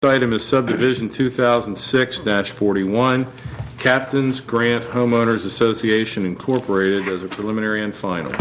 Item is subdivision 2006-41, Captain's Grant Homeowners Association Incorporated as a preliminary and final.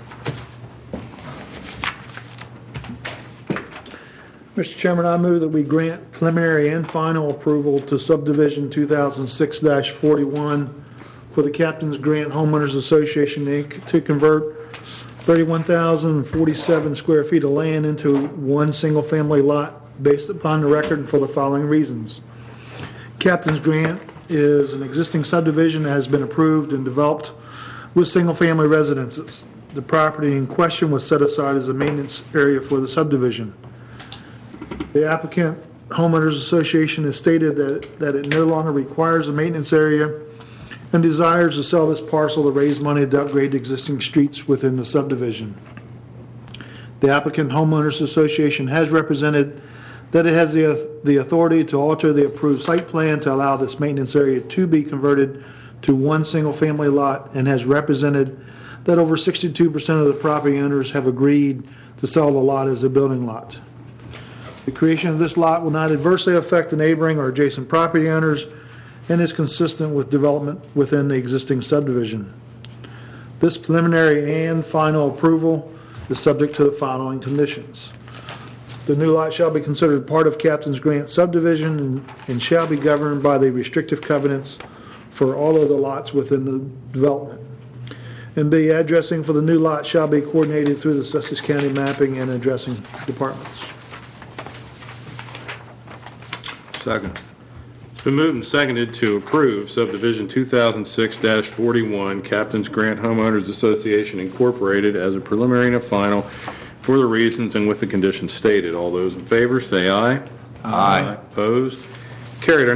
Mr. Chairman, I move that we grant preliminary and final approval to subdivision 2006-41 for the Captain's Grant Homeowners Association, Inc. to convert 31,047 square feet of land into one single-family lot based upon the record and for the following reasons. Captain's Grant is an existing subdivision that has been approved and developed with single-family residences. The property in question was set aside as a maintenance area for the subdivision. The applicant Homeowners Association has stated that it no longer requires a maintenance area and desires to sell this parcel to raise money to upgrade existing streets within the subdivision. The applicant Homeowners Association has represented that it has the authority to alter the approved site plan to allow this maintenance area to be converted to one single-family lot, and has represented that over 62% of the property owners have agreed to sell the lot as a building lot. The creation of this lot will not adversely affect the neighboring or adjacent property owners and is consistent with development within the existing subdivision. This preliminary and final approval is subject to the following conditions. The new lot shall be considered part of Captain's Grant subdivision and shall be governed by the restrictive covenants for all of the lots within the development. And B, addressing for the new lot shall be coordinated through the Sussex County Mapping and Addressing Departments. Second. It's been moved and seconded to approve subdivision 2006-41, Captain's Grant Homeowners Association Incorporated as a preliminary and a final for the reasons and with the conditions stated. All those in favor say aye. Aye. Opposed? Carried.